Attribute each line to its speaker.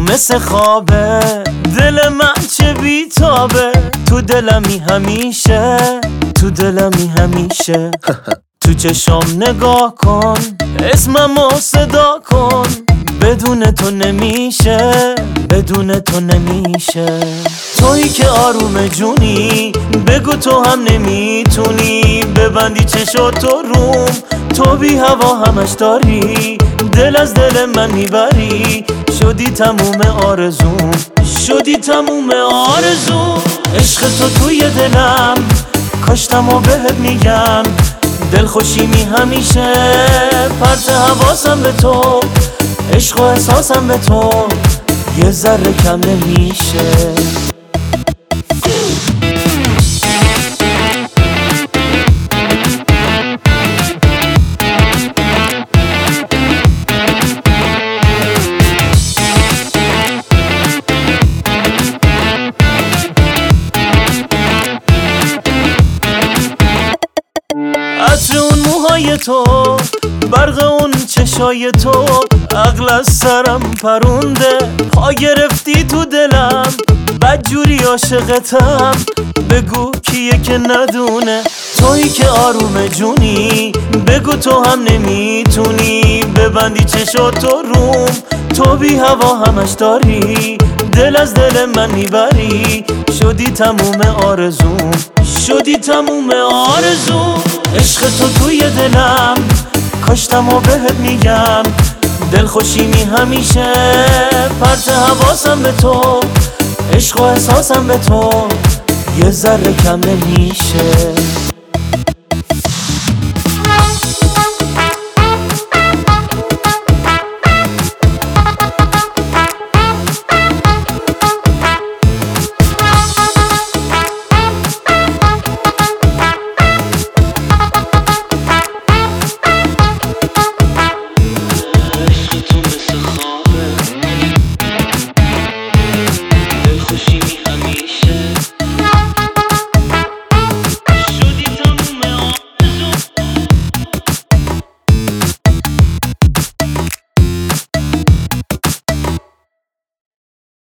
Speaker 1: مثل خوابه، دل من چه بیتابه، تو دلمی همیشه، تو دلمی همیشه. تو چشام نگاه کن، اسممو صدا کن، بدون تو نمیشه، بدون تو نمیشه. تویی که آروم جونی، بگو تو هم نمیتونی ببندی چشاتو روم. تو بی هوا همش داری، دل از دل من میبری، شدی تموم آرزوم، شدی تموم آرزوم. عشق تو توی دلم، کاشتم و بهت میگم، دل خوشیمی همیشه، پرت حواسم به تو، عشق و احساسم به تو یه ذره کم نمیشه. عطر اون موهای تو، برق اون چشای تو، عقل از سرم پرونده، پا گرفتی تو دلم، بدجوری عاشقتم، بگو کیه که ندونه. تویی که آروم جونی، بگو تو هم نمیتونی ببندی چشاتو روم. تو بی هوا همش داری، دل از دل من میبری، شدی تموم آرزوم، شدی تموم آرزوم. عشق تو توی دلم، کاشتم و بهت میگم، دل خوشیمی همیشه، پرت حواسم به تو، عشق و احساسم به تو یه ذره کم نمیشه.